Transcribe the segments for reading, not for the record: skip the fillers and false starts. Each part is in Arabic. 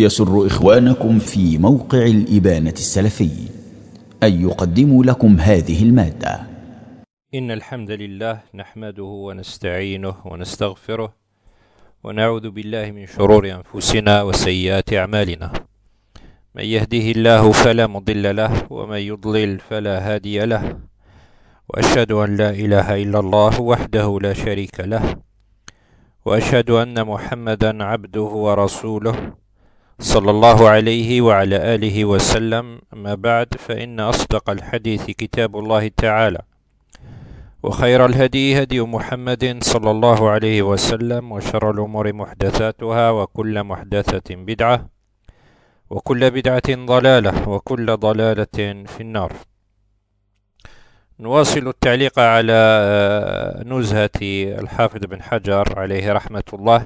يسر إخوانكم في موقع الإبانة السلفي أن يقدموا لكم هذه المادة. إن الحمد لله نحمده ونستعينه ونستغفره ونعوذ بالله من شرور أنفسنا وسيئات أعمالنا. من يهده الله فلا مضل له ومن يضلل فلا هادي له، وأشهد أن لا إله إلا الله وحده لا شريك له، وأشهد أن محمدا عبده ورسوله صلى الله عليه وعلى آله وسلم. أما بعد، فإن أصدق الحديث كتاب الله تعالى، وخير الهدي هدي محمد صلى الله عليه وسلم، وشر الأمور محدثاتها، وكل محدثة بدعة، وكل بدعة ضلالة، وكل ضلالة في النار. نواصل التعليق على نزهة الحافظ بن حجر عليه رحمة الله،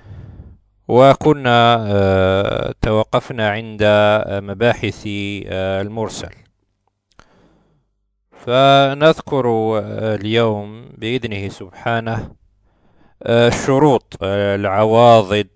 وكنا توقفنا عند مباحث المرسل، فنذكر اليوم بإذنه سبحانه الشروط العواضد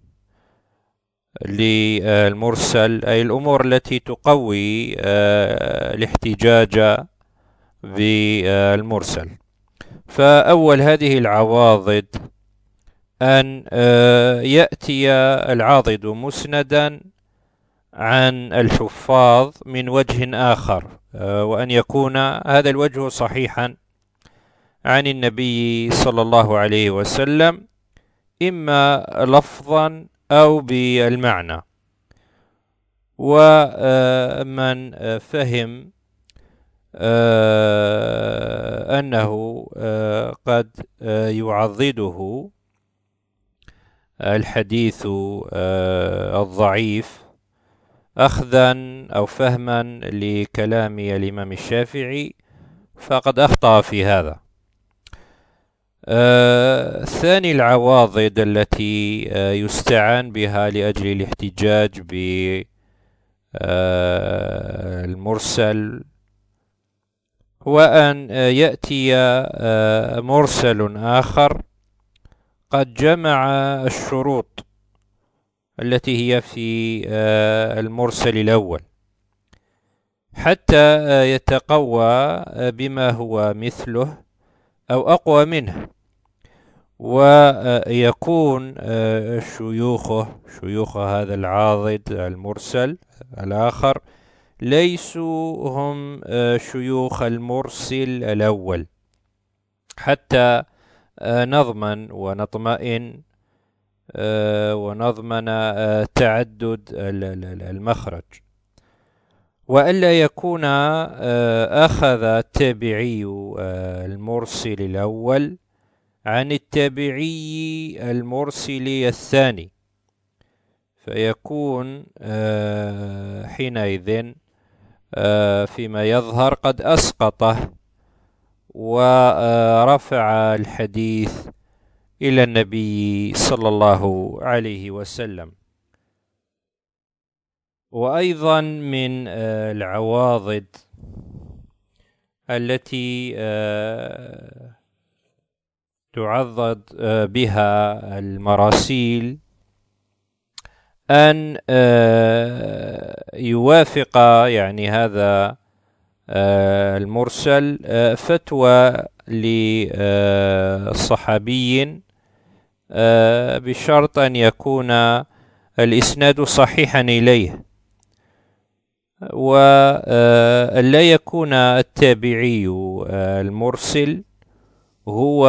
للمرسل، أي الأمور التي تقوي الاحتجاج بالمرسل. فأول هذه العواضد أن يأتي العاضد مسندا عن الحفاظ من وجه آخر، وأن يكون هذا الوجه صحيحا عن النبي صلى الله عليه وسلم، إما لفظا أو بالمعنى. ومن فهم أنه قد يعضده الحديث الضعيف أخذا أو فهما لكلام الإمام الشافعي، فقد أخطأ في هذا. ثاني العواضد التي يستعان بها لأجل الاحتجاج بالمرسل هو أن يأتي مرسل آخر قد جمع الشروط التي هي في المرسل الأول، حتى يتقوى بما هو مثله أو أقوى منه، ويكون شيوخ هذا العاضد المرسل الآخر ليسوا هم شيوخ المرسل الأول، حتى نضمن ونطمئن ونضمن تعدد المخرج، وألا يكون أخذ التابعي المرسل الأول عن التابعي المرسل الثاني، فيكون حينئذ فيما يظهر قد أسقطه ورفع الحديث إلى النبي صلى الله عليه وسلم. وأيضا من العواضد التي تعضد بها المراسيل أن يوافق يعني هذا المرسل فتوى لصحابي بشرط أن يكون الإسناد صحيحا إليه، ولا يكون التابعي المرسل هو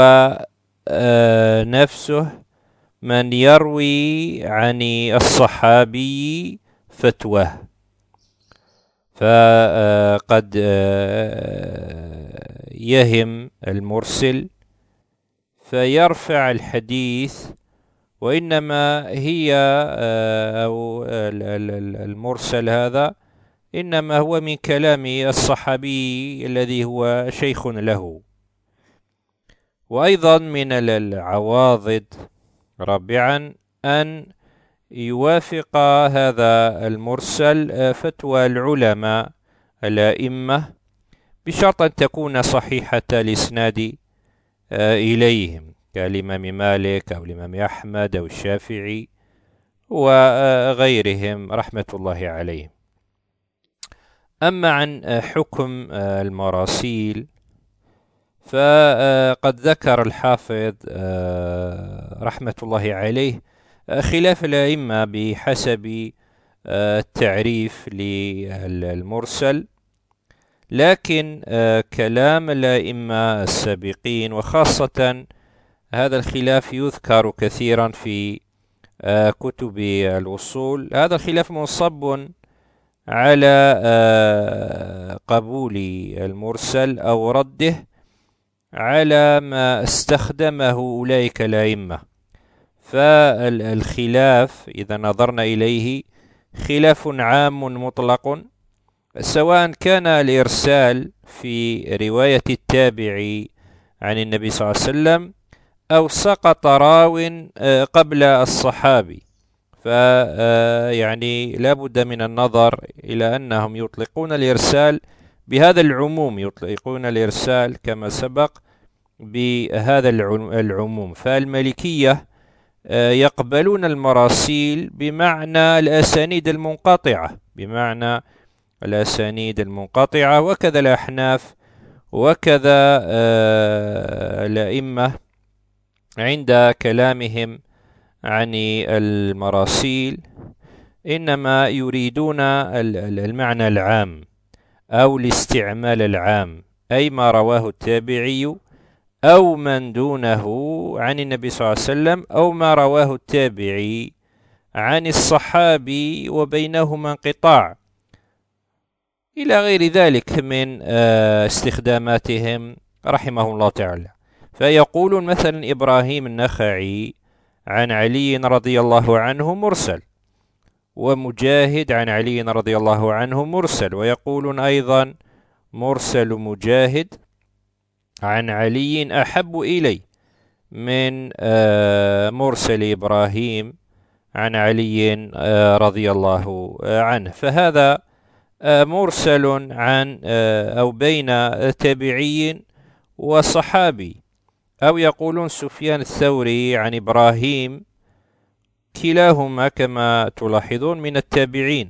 نفسه من يروي عن الصحابي فتواه، فقد يهم المرسل فيرفع الحديث، وإنما هي أو المرسل هذا إنما هو من كلام الصحابي الذي هو شيخ له. وأيضا من العواضد رابعا أن يوافق هذا المرسل فتوى العلماء الأئمة بشرط أن تكون صحيحة الإسناد إليهم، كالإمام مالك أو الإمام أحمد أو الشافعي وغيرهم رحمة الله عليهم. أما عن حكم المراسيل، فقد ذكر الحافظ رحمة الله عليه خلاف الأئمة بحسب التعريف للمرسل، لكن كلام الأئمة السابقين، وخاصة هذا الخلاف يذكر كثيرا في كتب الوصول، هذا الخلاف منصب على قبول المرسل أو رده على ما استخدمه أولئك الأئمة. فالخلاف إذا نظرنا إليه خلاف عام مطلق، سواء كان الإرسال في رواية التابع عن النبي صلى الله عليه وسلم أو سقط راو قبل الصحابي، فيعني لا بد من النظر إلى أنهم يطلقون الإرسال بهذا العموم، يطلقون الإرسال كما سبق بهذا العموم. فالمالكية يقبلون المراسيل بمعنى الأسانيد المنقطعة، بمعنى الأسانيد المنقطعة، وكذا الأحناف وكذا الأئمة عند كلامهم عن المراسيل إنما يريدون المعنى العام أو الاستعمال العام، أي ما رواه التابعي أو من دونه عن النبي صلى الله عليه وسلم، أو ما رواه التابعي عن الصحابي وبينهما انقطاع، إلى غير ذلك من استخداماتهم رحمه الله تعالى. فيقولون مثلا إبراهيم النخعي عن علي رضي الله عنه مرسل، ومجاهد عن علي رضي الله عنه مرسل، ويقولون أيضا مرسل مجاهد عن علي أحب إلي من مرسل إبراهيم عن علي رضي الله عنه. فهذا مرسل عن أو بين تابعي وصحابي. أو يقولون سفيان الثوري عن إبراهيم، كلاهما كما تلاحظون من التابعين،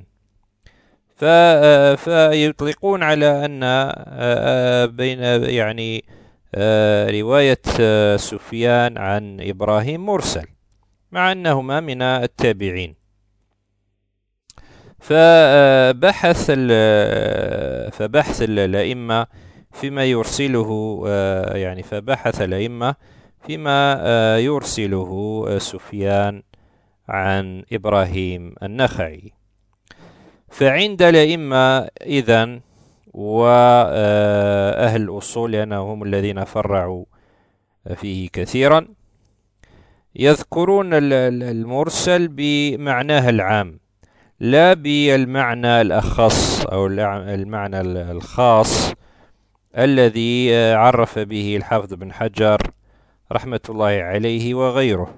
فيطلقون على أن بين يعني رواية سفيان عن إبراهيم مرسل مع أنهما من التابعين. فبحث الأئمة فيما يرسله يعني فبحث الأئمة فيما يرسله سفيان عن إبراهيم النخعي. فعند الأئمة إذن وأهل الأصول، لأنهم هم الذين فرعوا فيه كثيرا، يذكرون المرسل بمعناه العام لا بالمعنى الأخص أو المعنى الخاص الذي عرف به الحافظ بن حجر رحمة الله عليه وغيره.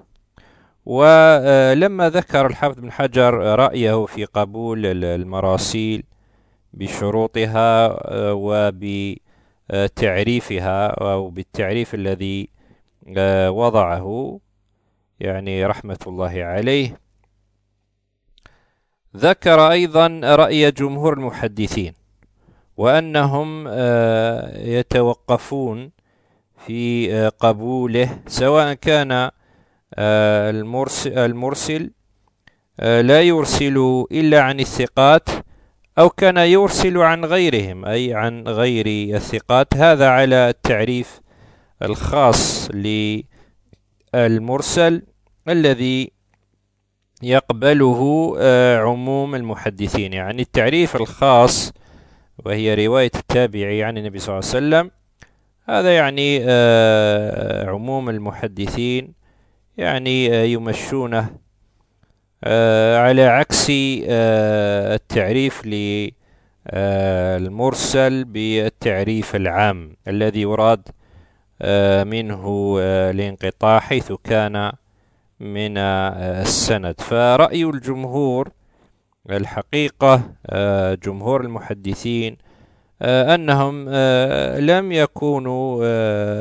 ولما ذكر الحافظ بن حجر رأيه في قبول المراسيل بشروطها وبتعريفها أو بالتعريف الذي وضعه يعني رحمة الله عليه، ذكر أيضا رأي جمهور المحدثين، وأنهم يتوقفون في قبوله سواء كان المرسل لا يرسل إلا عن الثقات أو كان يرسل عن غيرهم، أي عن غير الثقات. هذا على التعريف الخاص للمرسل الذي يقبله عموم المحدثين. يعني التعريف الخاص وهي رواية التابعي عن النبي صلى الله عليه وسلم، هذا يعني عموم المحدثين يعني يمشونه على عكس التعريف للمرسل بالتعريف العام الذي يراد منه الانقطاع حيث كان من السند. فرأي الجمهور الحقيقة جمهور المحدثين أنهم لم يكونوا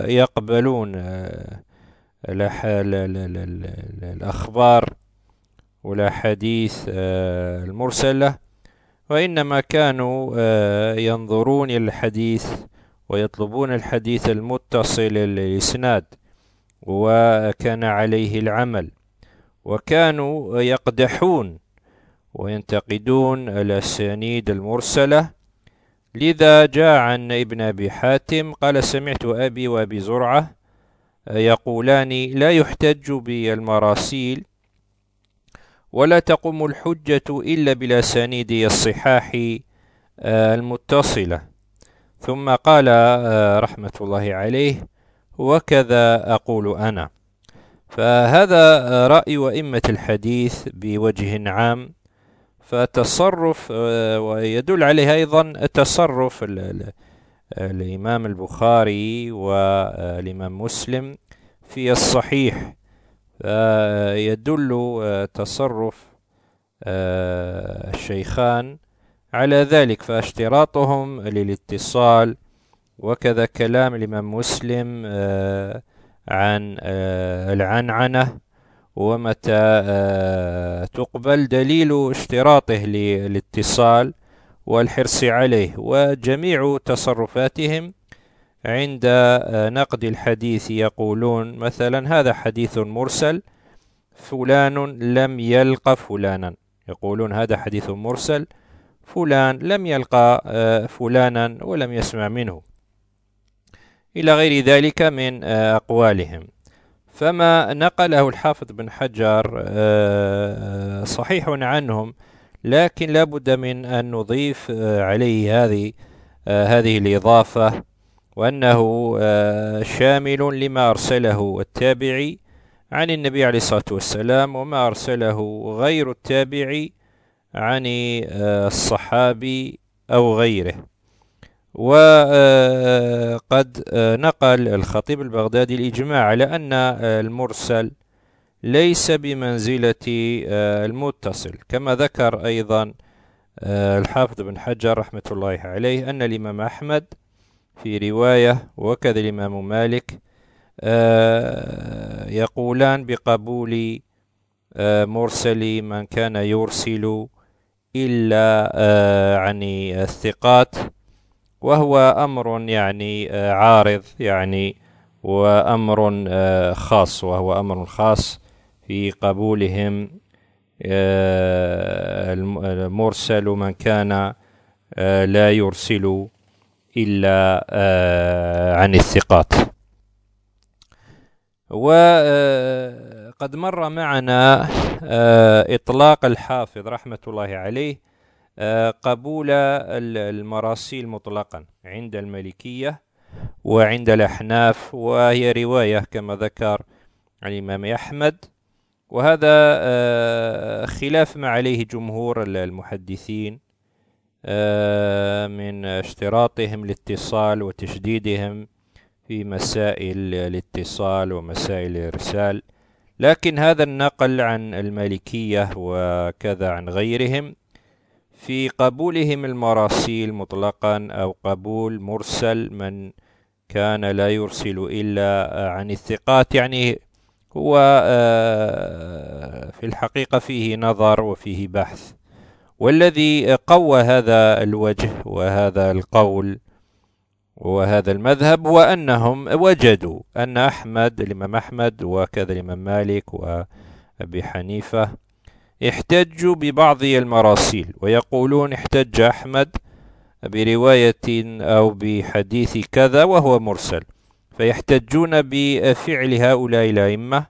يقبلون الأخبار والأحاديث المرسلة، وإنما كانوا ينظرون إلى الحديث ويطلبون الحديث المتصل الإسناد، وكان عليه العمل، وكانوا يقدحون وينتقدون الأسانيد المرسلة. لذا جاء عن ابن أبي حاتم قال: سمعت أبي وأبي زرعة يقولان: لا يحتج بالمراسيل ولا تقوم الحجة إلا بالأسانيد الصحاح المتصلة. ثم قال رحمة الله عليه: وكذا أقول أنا. فهذا رأي أئمة الحديث بوجه عام. فتصرف، ويدل عليه أيضا تصرف الإمام البخاري والإمام مسلم في الصحيح، يدل تصرف الشيخان على ذلك، فاشتراطهم للاتصال، وكذا كلام الإمام مسلم عن العنعنة ومتى تقبل دليل اشتراطه للاتصال والحرص عليه. وجميع تصرفاتهم عند نقد الحديث يقولون مثلا: هذا حديث مرسل، فلان لم يلقى فلانا. يقولون: هذا حديث مرسل، فلان لم يلقى فلانا ولم يسمع منه، إلى غير ذلك من أقوالهم. فما نقله الحافظ بن حجر صحيح عنهم، لكن لا بد من أن نضيف عليه هذه الإضافة، وأنه شامل لما أرسله التابعي عن النبي عليه الصلاة والسلام، وما أرسله غير التابعي عن الصحابي أو غيره. وقد نقل الخطيب البغدادي الإجماع على أن المرسل ليس بمنزلة المتصل، كما ذكر أيضا الحافظ بن حجر رحمة الله عليه أن الإمام أحمد في رواية، وكذا الإمام مالك، يقولان بقبول مرسل من كان يرسل إلا عن الثقات، وهو أمر يعني عارض، يعني وأمر خاص، وهو أمر خاص في قبولهم المرسل من كان لا يرسل إلا عن الثقات. وقد مر معنا إطلاق الحافظ رحمة الله عليه قبول المراسيل مطلقا عند المالكية وعند الأحناف، وهي رواية كما ذكر عن الإمام أحمد، وهذا خلاف ما عليه جمهور المحدثين من اشتراطهم الاتصال وتشديدهم في مسائل الاتصال ومسائل الإرسال. لكن هذا النقل عن المالكية وكذا عن غيرهم في قبولهم المراسيل مطلقا، أو قبول مرسل من كان لا يرسل إلا عن الثقات، يعني هو في الحقيقة فيه نظر وفيه بحث. والذي قوى هذا الوجه وهذا القول وهذا المذهب هو أنهم وجدوا أن الإمام أحمد وكذا الإمام مالك وأبي حنيفة احتجوا ببعض المراسيل، ويقولون: احتج أحمد برواية أو بحديث كذا وهو مرسل، فيحتجون بفعل هؤلاء الأئمة.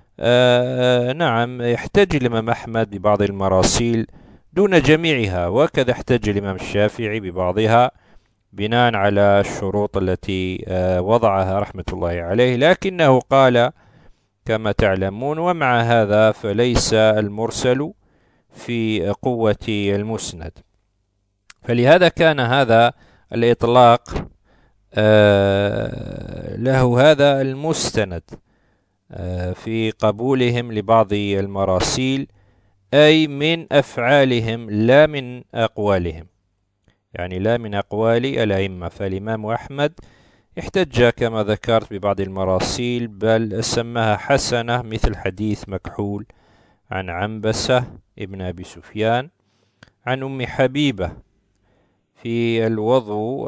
نعم، يحتج الإمام أحمد ببعض المراسيل دون جميعها، وكذا احتج الإمام الشافعي ببعضها بناء على الشروط التي وضعها رحمة الله عليه، لكنه قال كما تعلمون: ومع هذا فليس المرسل في قوة المسند. فلهذا كان هذا الإطلاق له هذا المستند في قبولهم لبعض المراسيل، أي من أفعالهم لا من أقوالهم، يعني لا من أقوال الأئمة. فالإمام أحمد احتج كما ذكرت ببعض المراسيل، بل سماها حسنة، مثل حديث مكحول عن عنبسة ابن أبي سفيان عن أم حبيبة في الوضوء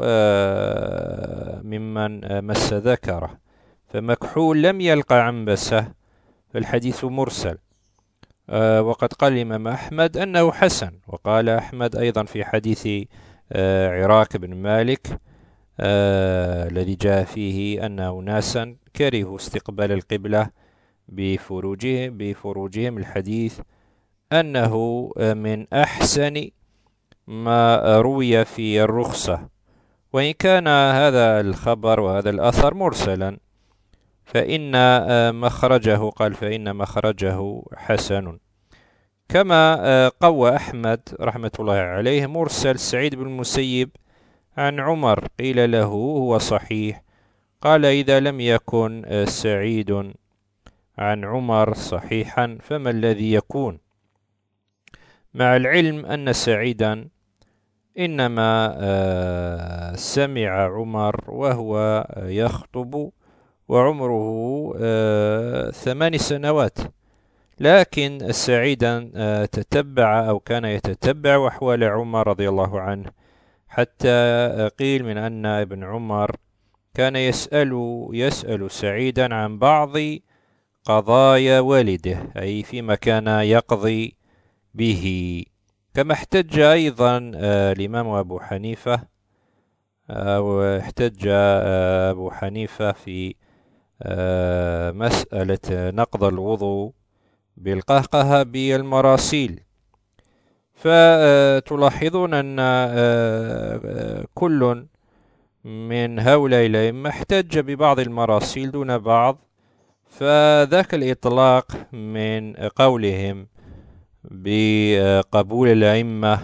ممن مس ذكره، فمكحول لم يلقى عنبسة، فالحديث مرسل. وقد قال الإمام أحمد أنه حسن، وقال أحمد أيضا في حديث عراك بن مالك الذي جاء فيه أن أناسا كرهوا استقبال القبلة بفروجهم، الحديث أنه من أحسن ما روي في الرخصة، وإن كان هذا الخبر وهذا الأثر مرسلا فإن مخرجه حسن. كما قوى أحمد رحمة الله عليه مرسل سعيد بن المسيب عن عمر، قيل له هو صحيح، قال إذا لم يكن سعيد عن عمر صحيحا فما الذي يكون؟ مع العلم أن سعيدا إنما سمع عمر وهو يخطب وعمره 8 سنوات، لكن سعيدا تتبع أو كان يتتبع أحوال عمر رضي الله عنه، حتى قيل من أن ابن عمر كان يسأل سعيدا عن بعض قضايا والده، أي فيما كان يقضي به. كما احتج أيضا الإمام أبو حنيفة، واحتج أبو حنيفة في مسألة نقض الوضوء بالقهقه بالمراسيل. فتلاحظون أن كل من هؤلاء الأئمة احتج ببعض المراسيل دون بعض، فذاك الإطلاق من قولهم بقبول الأئمة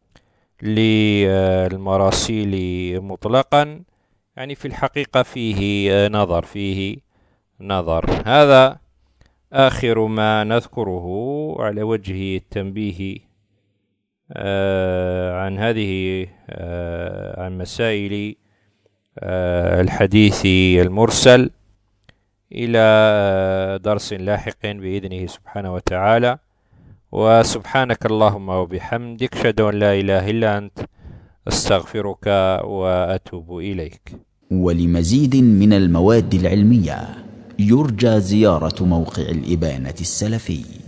للمراسيل مطلقا يعني في الحقيقة فيه نظر. هذا آخر ما نذكره على وجه التنبيه عن مسائل الحديث المرسل. إلى درس لاحق بإذنه سبحانه وتعالى، وسبحانك اللهم وبحمدك، أشهد أن لا إله إلا أنت، أستغفرك وأتوب إليك. ولمزيد من المواد العلمية يرجى زيارة موقع الإبانة السلفي.